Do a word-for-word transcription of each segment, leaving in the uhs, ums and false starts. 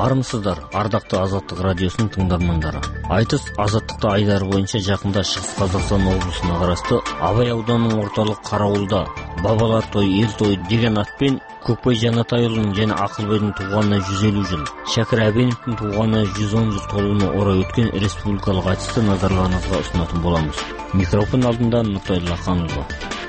Армысыздар, ардақты Азаттық радиосының тыңдармандары. Айтыс Азаттықта айдары бойынша жақында Шығыс Қазақстан облысына қарасты Абай ауданының орталық Қарауылда бабалар той, ел той деген атпен Көкбай Жанатайұлының және Ақылбайдың туғанына жүз елу жыл, Шәкір Әбеновтің туғанына жүз он жыл толуына орай өткен республикалық айтысты назарларыңызға ұсынатын боламыз. Микрофон алдында Нұртай Лақанұлы.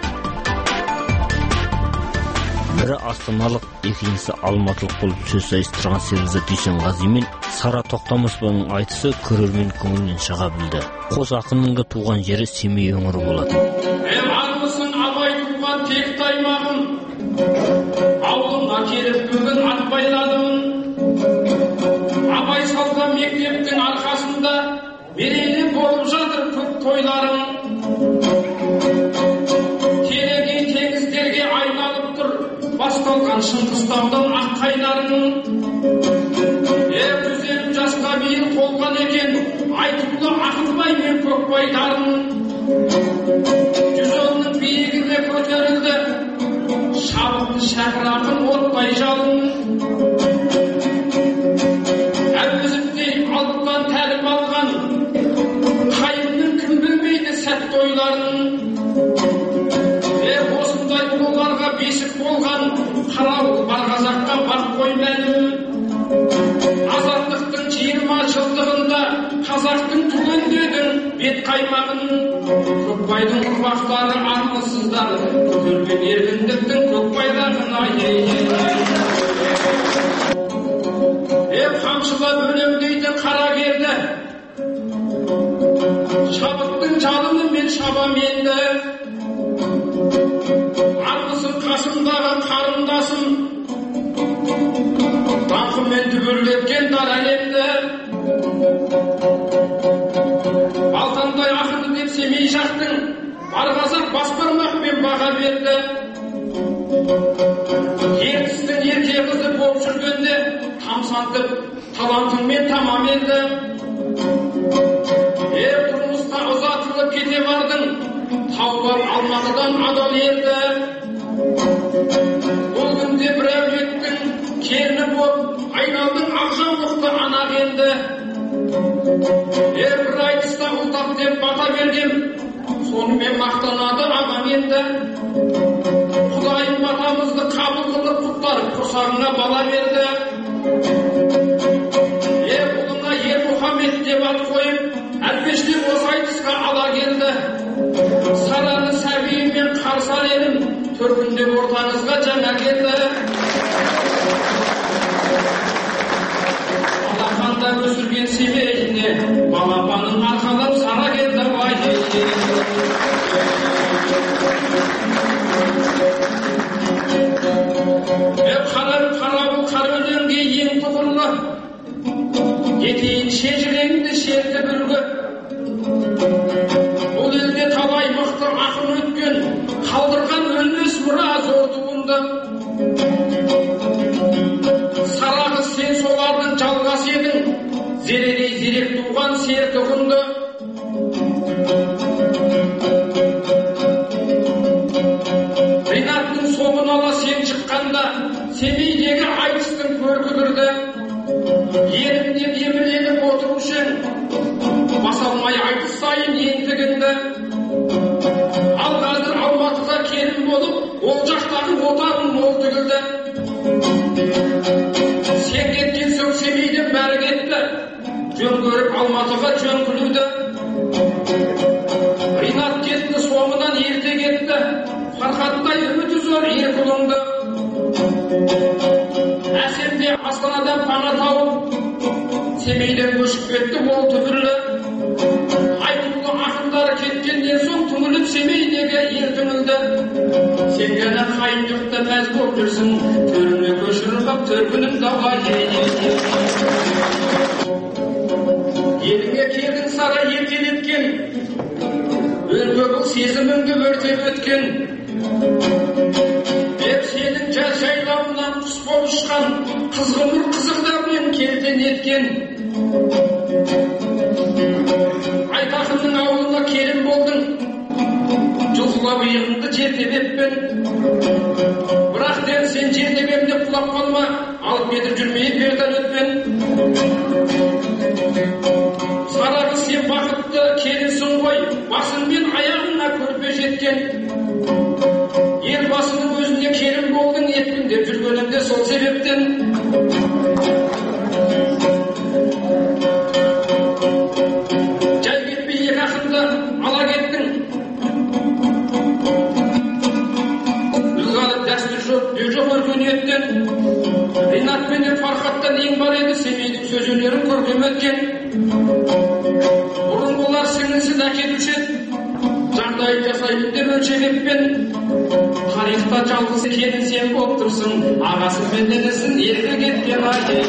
Бірі астаналық, екіншісі алматылық болып сөз сайыстырған Серікзат Дүйсенғазы мен Сара Тоқтамысованың айтысы көрермен көңілінен шыға білді. Қос ақынның да туған жері Семей өңірі болатын. Мен армысың Абай туған текті аймағым, ауылыма келіп бүгін ат байладым. Абай салған мектептің арқасында мерейлі болып жатыр көп тойларым. Тереңе теңіздерге айналып тұр басталған шыңғыстаудан ақ қайнарың. Жүз елу жасқа биыл толған екен Айтулы Ақылбай мен Көкбайдарын. Жүз онның биігіне көтерілді шабытты Шәкір ақын оттай жалын. Әуезовтей алдынан тәлім алған қайымның кім білмейді сәтті ойларын. Осындай ұлыларға бесік болған Қарауыл бар қазаққа бақ қой мәлім. Азаттықтың жиырма жылдығында қазақтың туын дедің бет қаймағын. Көкбайдың ұрпақтары армысыздар, көтерген еркіндіктің көк байрағын Еп қамшылап өлем дейді қарагерді, шабыттың жалыны мен шабам енді. Армысың қасымдағы қарындасым, даңқымен дүбірлеткен дар әлемді. Балтандай ақыны деп Семей жақтың бар қазақ бас бармақпен баға берді. Ертістің ерке қызы болып жүргенде тамсантып талантыңмен тамам елді. Ер тұрмысқа ұзатылып кете бардың, таулар Алматыдан адал ерді. Бұл күнде бір әулеттің керні боп айналдың ақжаулықты анақ енді. Ер бір айтыста ұлтақ деп бата берген, сонымен мақтанады ағам енді. Құдайым батамызды қабыл қылып құттарып құрсағына бала берді. Ер ұлына Ер Мұхаммед деп ат қойып, әлпештеп осы айтысқа ала келді. Сараны сәбиімен қарсар едім, төркіндеп ортаңызға жаңа келді. Алақанда өсірген Семейіне балапанын арқалап Сара келді бай. Қарауыл қарөлеңге ең тұғырлы, етейін шежіреңді шерті бүргі. Бұл елде талай мықты ақын өткен, қалдырған өлмес мұра зор туынды. Сара қыз сен солардың жалғас едің, зерелей зерек туған серті құнды. Ринаттың соғын ала сен шыққанда Семейдегі айтыстың көркі кірді. Ерімдеп еміреніп отырушың, баса алмай айтыс сайын ентігінді. Ал қазір Алматыға келін болып, ол жақтағы отағың мол тігілді. Сен кеткен соң Семейден бәрі кетті, жөн көріп Алматыға жөн күлуді. Ринат кетті, соңынан ерте кетті, Фархаттай үміті зор ер құлыңды. Әсемде Астанадан пана тауып, Семейден көшіп кетті ол түбірлі. Айтулы ақындары кеткенден соң түңіліп Семейдегі ел түңілді. Сен ғана қайындықты мәз болып жүрсің, төріне көшіріп ап төркінім дауға ейді. Еліңе келдің Сара еркелеткен, өлгі бұл сезіміңді өртеп өткен. Деп сенің жар жайлауынан құс болып ұшқан, қызғымыр қызықтармен келден еткен. Айтақынның ауылына келін болдың, жұлқылап иығыңды жертебеппен. Бірақ дәл сен жертебемде құлап қалма, ал алып кетіп жүрмей вертолетпен. Сарағы сен бақытты келінсің ғой, басыңмен аяғына көрпе жеткен. Елбасының өзіне келін болдың, екпіндеп жүргенімде сол себептен. Жай кетпей екі ақынды ала кеттің. Үлғалы дәстүр жоқ, дөй жоқ өркениеттен. Ринат пенен Фархаттан ең бар еді, Семейдің сөз өнерін көркем еткен. Бұрынғылар сіңілсіз әкетуші еді, жағдай жасаймын деп өлшемеппен. Тарихта жалғыз келін сен болып тұрсың, ағасы мен денесін ерте кеткен ай.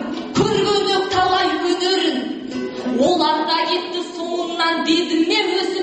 Олар да кетті соңынан дедім мен өз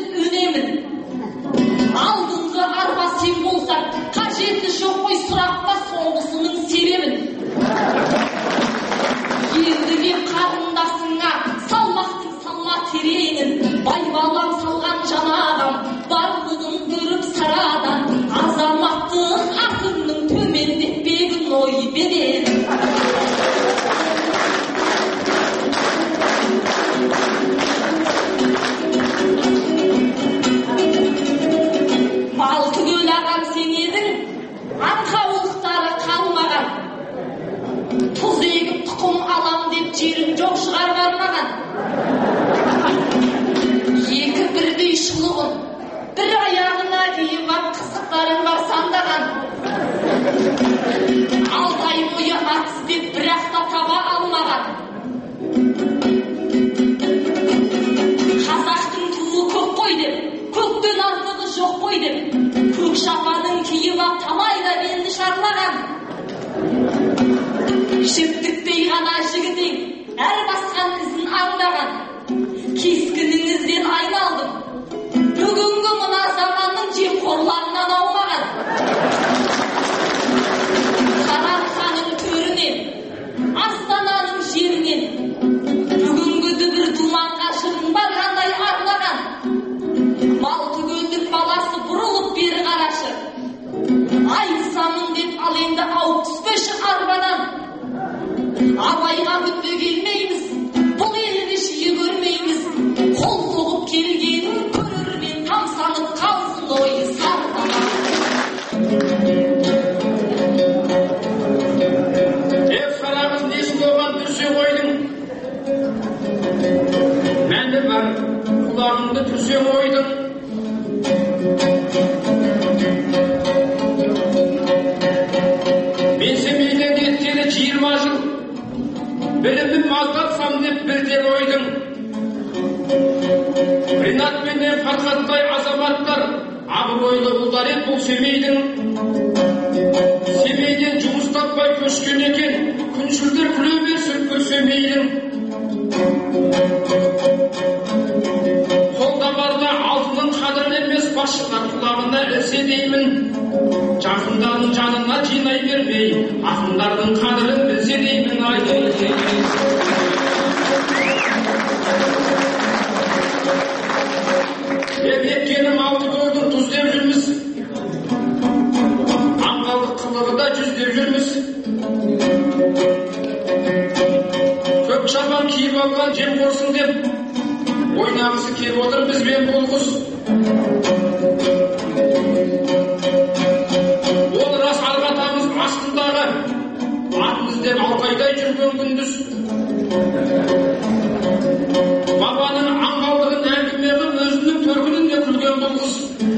Екі бірдей шұлығын бір аяғына киіп ап қызықтарын бар сандаған. Алты ай бойы ат іздеп бірақ та таба алмаған. Қазақтың туы көп қой деп, көктен артығы жоқ қой деп, көк шапанын киіп ап талайда белді шарлаған. Жіптіктей ғана жігітең әр басқан ізін аңдаған. Кескініңізден айналдым, бүгінгі мына заманның жемқорларынан аумаған. Сарыарқаның төрінен, Астананың жерінен, бүгінгі дүбір думанға жырың барғандай арнаған. Мал түгелдің баласы бұрылып бері қарашы, айтысамын деп ал енді ауып түспеші арбадан. Абайға күнде келмейміз, бұл елді жиі көрмейміз, қол соғып келгенін көрермен тамсанып қалсын ойы сарқаған. Ев сарағыз несі болған түрсе қойдың, мәні бар құлағыңды түрсе қойдың. Мен Семейден кеткелі жиырма жыл білімім аздатсам деп білтер ойдың. Ринат пенен Фархаттай азаматтар абыройлы ұлдар ет бұл Семейдің. Семейден жұмыс таппай көшкен екен, күншілдер күле берсін бұл Семейдің. Қолда барда алтынның қадірін емес, басшылар құлағына ілсе деймін. Жақындарын жанына жинай бермей, ақындардың қадірін білсе деймін. Еп еткенім алты көрдің тұз деп жүрміз, аңғалдық қылығы да жүз деп жүрміз. Көк шапан киіп алған жем қорсын деп ойнағысы кеп отыр бізбен бұл құс. Ол рас алғатамыз астындағы атын іздеп алқайдай жүрген күндіз. Бабаның аңғалдығын әңгіме қып өзінің төркінінде күлген бұл қыз.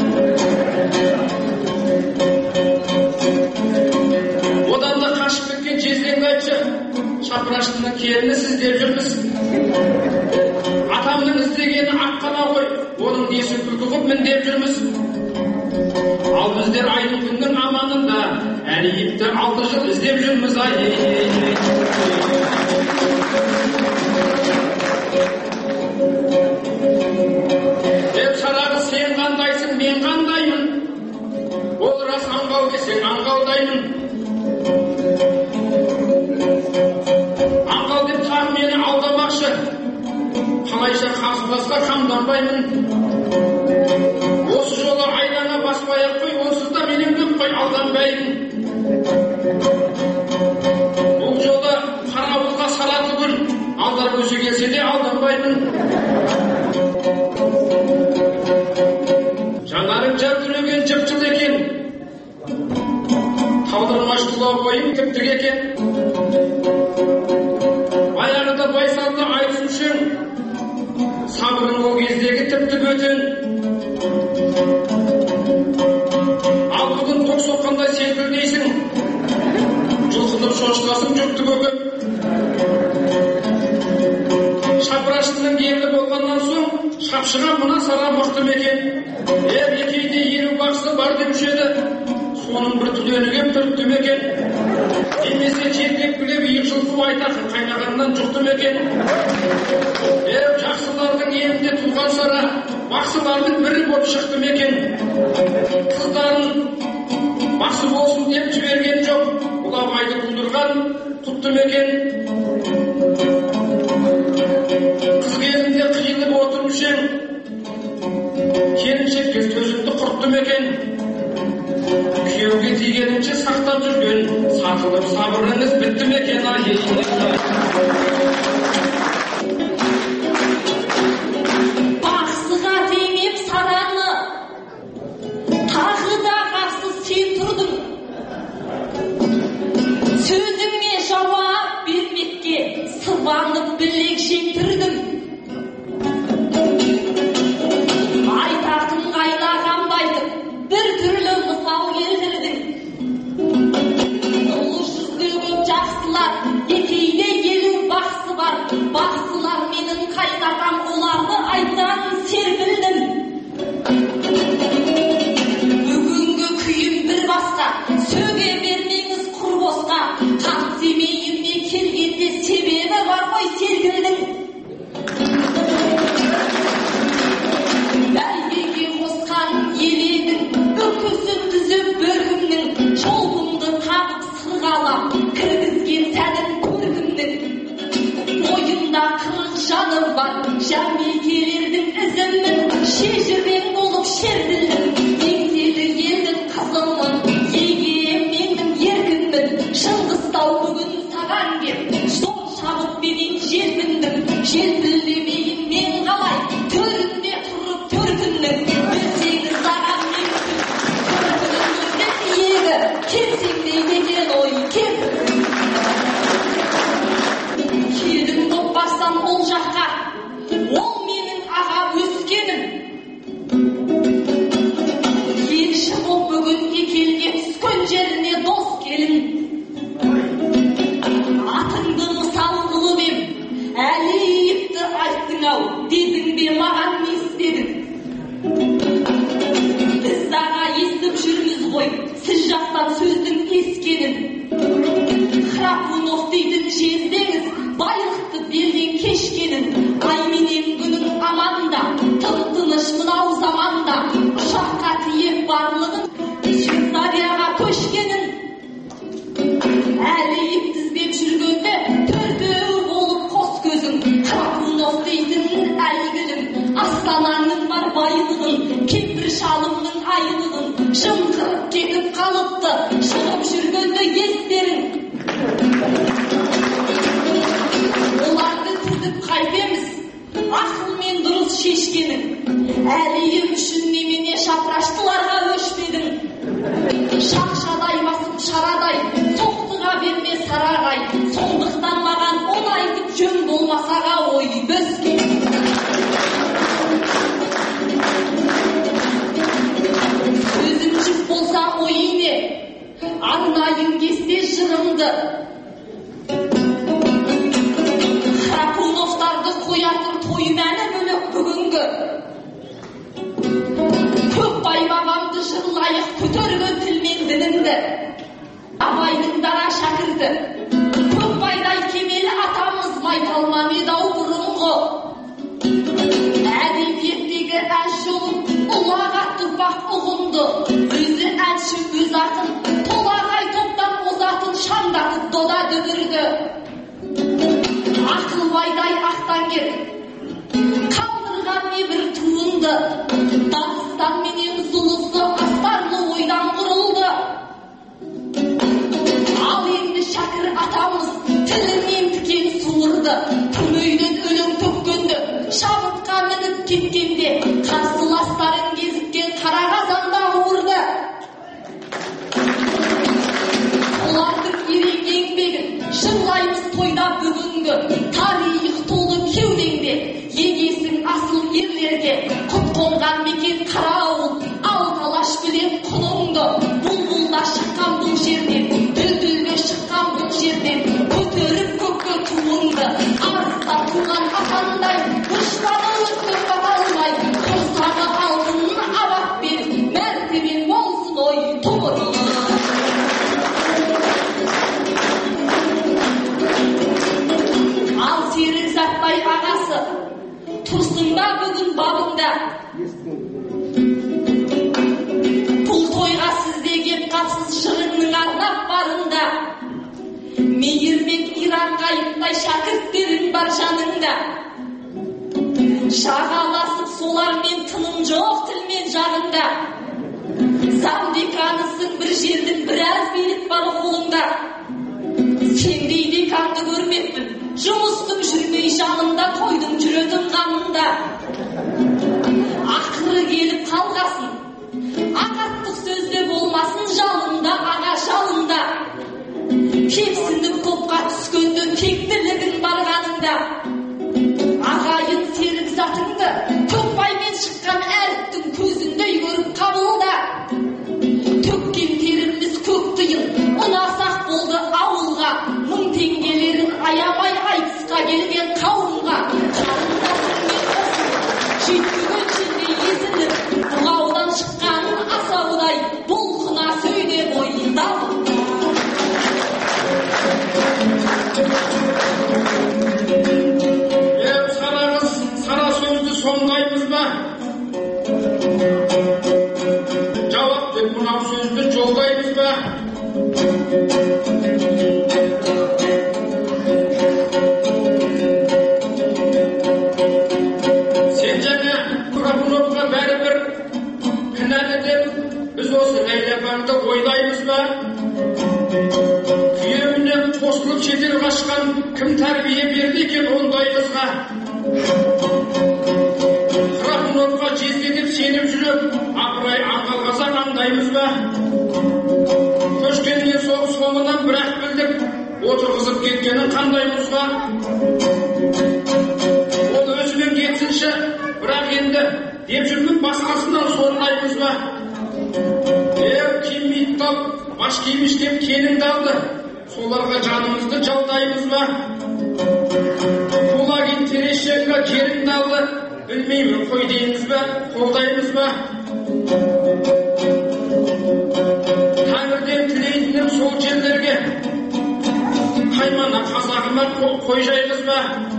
Одан да қашып кеткен жездеңді айтшы, шапыраштының келіні сіз деп жүрміз. Атамның іздегені аққана ғой, оның несін күлкі қып мін деп жүрміз. Ал біздер айдың күннің аманында әлейіпті алты жыл іздеп жүрміз. Ай, деп шарағы сен қандайсың, мен қандаймын. Ол рас аңғал десең аңғалдаймын. Аңғал деп тағы мені алдамақшы, қалайша қарсыласқа қамданбаймын. Осы жолы айлана баспай-ақ қой, онсыз да менен көп қой алданбаймын. Бұл жолы қарауылға сала түгіл, алдар көше келсе де алданбаймын. Жанарың жәбдіреген жып-жыл екен, талдырмаш тұла бойым тіп-тік екен. Баяғыда байсалды айтушың, сабырың ол кездегі тіпті бөтен. Ал бүгін тоқ соққандай селкілдейсің, жұлқынып шошқасың жүкті көкіп. Шапыраштының ерлі болғаннан соң шапшыға мына сара мықты мекен. Ер екейде елу бақсы бар деуші еді, соның бір түленіген түртті мекен. Немесе жердек білеп иық жылқып айтақын қайнағаннан жұқты мекен. Ер жақсылардың елінде туған сара, бақсылардың бірі боп шықты мекен. Қыздарын бақсы болсын деп жіберген жоқ, бұл абайды күлдірған құтты мекен. Қыз кезінде қиылып отыруш ең, келіншекке төзімді құртты мекен. Күйеуге тигенінше сақтап жүрген, сатылып сабырыңыз бітті мекен. Бақсыға теңеп сараны, тағы да қарсы сен тұрдың. Сөзіңе жауап бермекке сыбанып білек жектірдім. жаным бар, жәмекелердің ізімін, шежірмен болып шерділдім, еңселі елдің қызымын, егем менің еркінмін, Шыңғыстау бүгін саған кеп, жол шабыт менен желпіндім, желпілдемейін мен қалай, төрінде тұрып төркіннің, білсеңіз ағам менсіз, көркініңізді иегі, келсең деген ой кетіп. Келдім боп барсам ол жаққа, ол менің аға өскенім. Елші боп бүгін екелге түскен жеріне дос келін. Атыңды мысал қылып ем, Әлиевті айттың ау, дедің бе маған не істедің? Біз аға естіп жүрміз ғой, сіз жақтан сөздің ескенін. Храпунов дейтін жездеңіз, байлықты берген кешкенін, ай менен күнің аманда, тып-тыныш мынау заманда, ұшаққа тиеп барлығын, Швейцарияға көшкенін. Әлиев тіздеп жүргенде, төртеу болып қос көзің, Храпунов дейтін әлгілім, астананың бар байлығын, кемпір шалымның айлығын, жымқырып кетіп қалыпты, шығып жүргенде естерің. Оларды тізіп қайтеміз, ақылмен дұрыс шешкенің. Әлиев үшін немене шапыраштыларға өшпедің. Шақшадай басып шарадай, соқтыға берме сарағай, сондықтан маған он айтып жөн болмасаға ой бөскен. Сөзім жүк болса ойыне, арнайын кесте жырымды. Храпуновтарды қоятыр той мәні бөлек бүгінгі. Көкбай бабамды жырлайық көтерген тілмен дінімді. Абайдың дара шәкірді, Көкбайдай кемелі атамыз майталман еді-ау бұрынғы. Әдебиеттегі әж жолын ұлақ аттырпақ ұғынды. Өзі әнші өз атын, толағай топтан озатын шаңдатып дода дүбірді. Ақылбайдай ақтаңгер, қалдырған не бір туынды, Дағыстан менен зұлысы астарлы ойдан құрылды. Ал енді Шәкір атамыз тілінен тікен суырды, түрмейден өлім төккенді, шабытқа мініп кеткенде, қарсыластарын кезіккен қара қазанда ауырды. Олардың ерен еңбегін жырлаймыз тойда бүгінгі, тарих толы кеудеңде, егесің асыл ерлерге, құт қонған мекен қара ауыл, ал талаш білен құныңды, бұлбұлда шыққан бұл жерден, дүлдүлге шыққан бұл жерден, көтеріп көкке туыңды, арыста туған атандай, ұштағы өтті бата алмай, құрсағы алтынын абақ беріп, мәртебен болсын ой тұғыры. Ал Серік Затбай ағасы, тұрсын ба бүгін бабында? Бұл тойға сізде кеп қапсыз жырыңның арнап барында. Мейірбек Иран қайындай шәкірттерің бар жаныңда. Жағаласып солармен тыным жоқ тілмен жағында. Замдеканысың бір жердің біраз билік бар қолыңда. Сендей деканды көрмеппін, жұмыстың жүрмей жанында, тойдың жүретін қанында. Ақыры келіп қалғасын, ағаттық сөзде болмасын жалында, аға жалында. Кепсініп топқа түскенді тектілігін барғанында. Ағайын Серік Затыңды Көкбаймен шыққан әріптің көзіндей көріп қабылда. Төккен теріміз көк тиын, ұнасақ болды ауылға, мың теңгелерін аямай айтысқа келген қауымға. Қарындасыңмен қосып, жеткіген жерде езіліп, бұғаудан шыққанын асаудай, бұлқына сөйде бойында. Еп санағыз, сара сөзді соңғаймыз ба? Жауап деп мынау сөзді жолдаймыз ба? күйеуіне қосылып шетел қашқан кім тәрбие берді екен ондай қызға? Рахмонға жезде деп сеніп жүріп, апырай аңғал қазақ аңдаймыз ба? Көшкеннен соң соңынан бірақ білдік, отырғызып кеткенін қандай мұзға? Ол өзімен кетсінші, бірақ енді деп жүрмін басқасынан сорлаймыз ба? Ер киім тал, баш киіміш деп келінді алды, соларға жанымызды жалдаймыз ба? Құлагин Терешенко керімді алды, білмеймін қой дейміз ба, қолдаймыз ба? Тәңірден тілейтінім сол жерлерге, қаймана қазағыма қой жаймыз ба?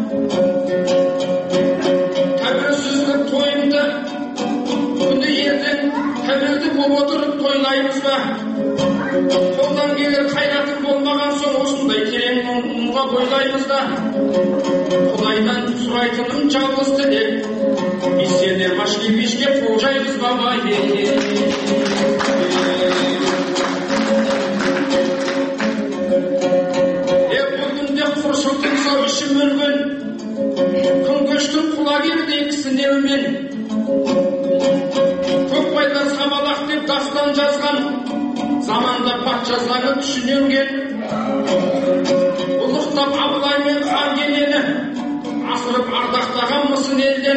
Тәуелсіздік тойымды күні ертең тәуелді болып отырып тойлаймыз ба? Қолдан келер қайратым болмаған соң осындай терең мұңға бойлаймыз да. Құдайдан сұрайтыным жалғыз тілек, біз сендер башкевичке қол жаймыз ба? Бұл күнде құршылтын сау ішім өлген, күн көштің құлагердей кісінеумен, көкбайлар сабалақ деп дастан жазған, заманда патша заңы түсіненген, ұлықтап Абылай мен хан кенені асырып ардақтаған мысын елден.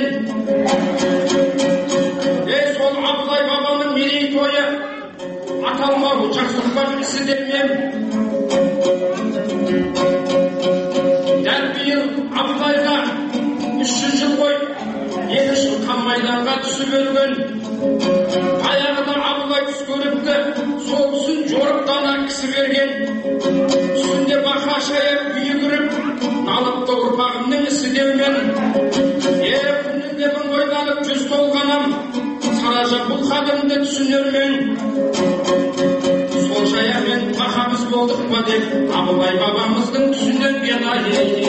Ей сол Абылай бабаның мерейтойы аталмауы жақсықпақ ісі демем. Дәл биыл Абылайға үш жүз жыл ғой, ел үшін қан майданға түсіп өлген. Аяғына Абылай түс көріпті, сол түсін жорық дана кісі берген. Түсінде бақа шаяп үйі кіріп, налыпты ұрпағымның ісі деумен. Ер күнінде мың ойланып жүз толғанам, саража бұл қадымды түсінермен. Сол жаямен бақамыз болдық па деп, Абылай бабамыздың түсінерген ай.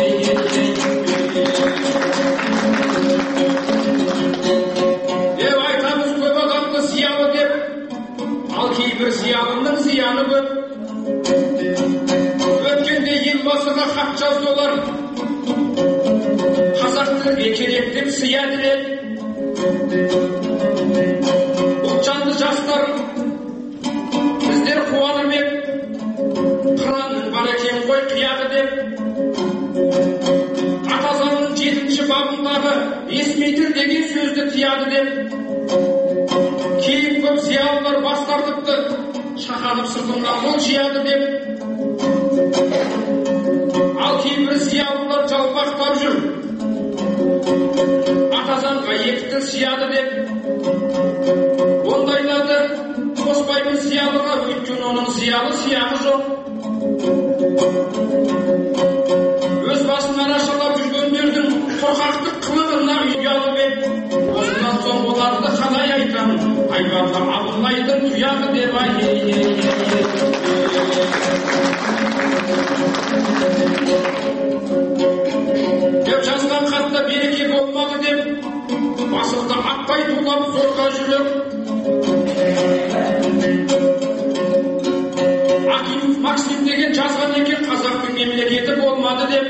Ал кейбір зиялының зияны көп. Өткенде елбасыға хат жазды олар, қазақ тілге керек деп сыя діледі. Ұлтжанды жастар біздер қуанып ек, қыранның бар екен ғой қияғы деп. Ата заңның жетінші бабындағы ресми тіл деген сөзді тияды деп. Кейін көп зиялылар бастардықты, шақанып сыртымнан қол жияды деп. Ал кейбір зиялылар жалпақтап жүр, атазанға екі тіл сияды деп. Ондайларды қоспаймын зиялыға, өйткені оның зиялы сияғы жоқ. Өз басын арашалап жүргендердің қорқақтық қылығына ұялып ек. Осыдан соң оларды қалай айтам, айбарға Абылайдың тұяғы деп ай. Деп жазған хатта береке болмады деп, басылды атпай тулап зорға жүріп. Акимов Максим деген жазған екен, қазақтың мемлекеті болмады деп.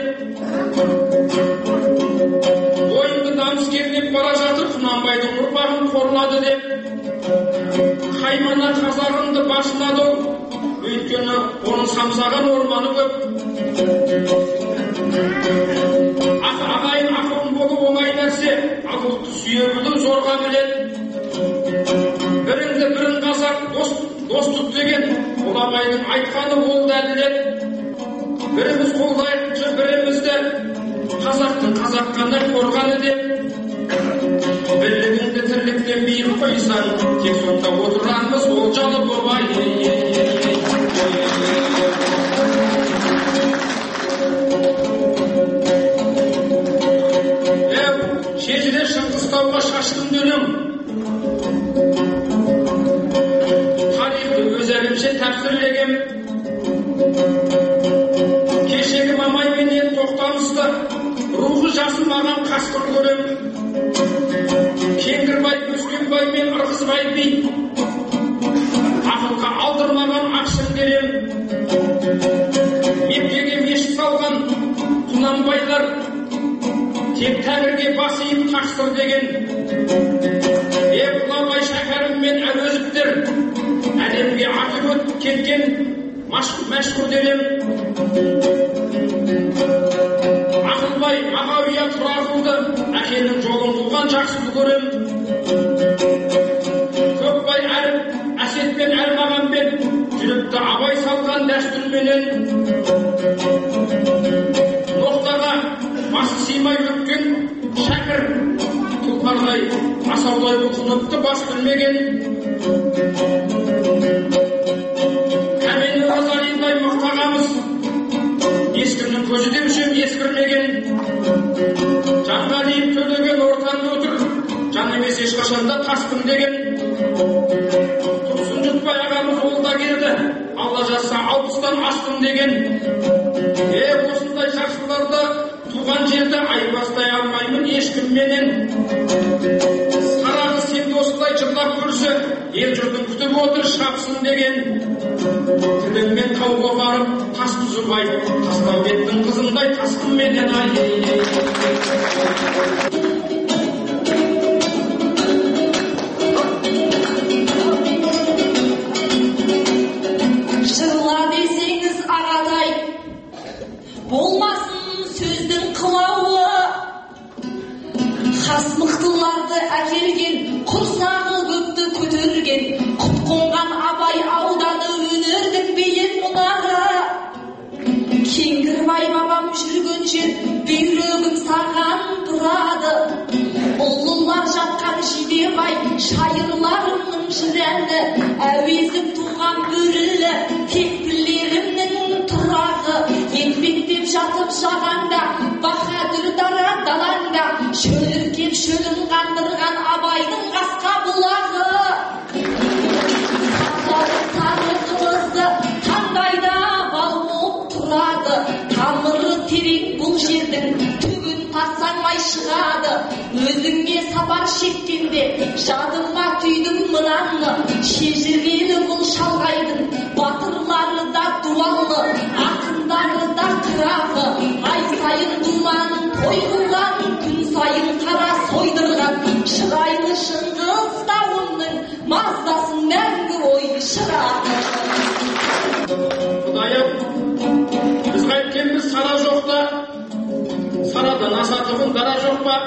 Ойынды намыс кернеп бара жатыр, Құнанбайдың ұрпағын қорлады деп. Қаймана қазағымды басынады ол, өйткені оның самсаған орманы көп. Ағайын ақылын болу оңай нәрсе, ал ұлтты сүйе білу зорға біледі. Біріңді бірін қазақ достық деген Құнанбайдың айтқаны ол дәлеледі. Біріміз қолдайықшы бірімізді, қазақтың қазақ қана қорғаны деп. Бірлігіңді тірліктен биік қойсаң, тек сонда отырармыз олжалы бобай. Шежіре Шыңғыстауға шашқын дөнім, тарихты өз әлімше тәпсірлегем. Кешегі Мамай менен Тоқтамысты рухы жасымаған қасқыр көрем. Кеңгірбай, Өскенбай мен Ырғызбай би ақылға алдырмаған ақшын берем. тек тәңірге бас иіп тақсыр деген. Е Құлабай Шәкәрім мен Әуезовтер әлемге аты өтіп кеткен мәшһүр денем. Ақылбай Мағауия Тұрарұлды әкенің жолын қуған жақсы көрем. Көкбай Әріп, Әсет пен Әлмағамбет жүректі абай салған дәстүрменен. Ноқтаға басы сыймай өткен Шәкір тұлпардай асаулай бұқыныпты бас білмеген. Кәмені Розалиндай мақтағамыз ескімнің көзі демшем ескірмеген. Жанғалиев төлеген ортанды отыр, жан емес ешқашанда таспын деген. Тұрсын жұтпай ағамыз олда келді, алла жазса алпыстан астым деген. Е осындай жақсыларды туған жерді айбастай алмаймын ешкімменен. Сарағы сен осылай жырлап көрсе, ел жұртын күтіп отыр шапсын деген. Тіліммен тауға барып, тас бұзырбай, Тастаубеттің қызындай тасқынменен ай. Жырла десеңіз ағатай, болмасын сөздің қылауы. Хас мықтыларды әкелген, құрсағы көпті көтерген, құт қонған Абай ауданы өнердің бейін мұнағы. Кеңгірбай бабам жүрген жер бүйрегім саған тұрады. Ұлылар жатқан Жидебай шайырларымның жырәні, Әуезов туған бөрілі тектілерімнің тұрағы. Етпеттеп жатып жағанда Баһадүр дара даланда, шөліркеп шөлін қандырған Абайдың қасқа бұлағы. Сары қылызды таңдайда бал боп тұрады, тамыры терек бұл жердің түгін тасаңмай шығады. Өзіңе сапар шеккенде жадыма түйдім мынаны, шежірелі бұл шалғайдың батырлары да дуалы, ақындары да қырағы. Ай сайын думаның той қылған, күн сайын қара сойдырған, шырайлы шыңғыс тауының маздасын мәңгі ойды шырағы. Құдайым, біз қайткенбіз сара жоқта, сарадан асатығын дара жоқ па?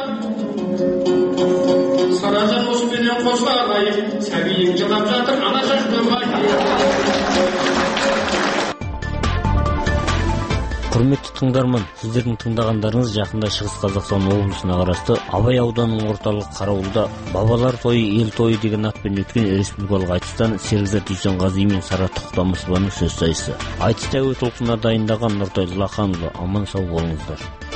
Саражан осыменен қосыла арайып, сәбиің жылап жатыр ана жақты бай. Құрметті тыңдарман, сіздердің тыңдағандарыңыз жақында Шығыс Қазақстан облысына қарасты Абай ауданының орталық Қарауылда бабалар тойы, ел тойы деген атпен өткен республикалық айтыстан Серікзат Дүйсенғазы мен Сара Тоқтамысованың сөз сайысы. Айтыс тәуе толқынына дайындаған Нұртай Лақанұлы. Аман сау болыңыздар.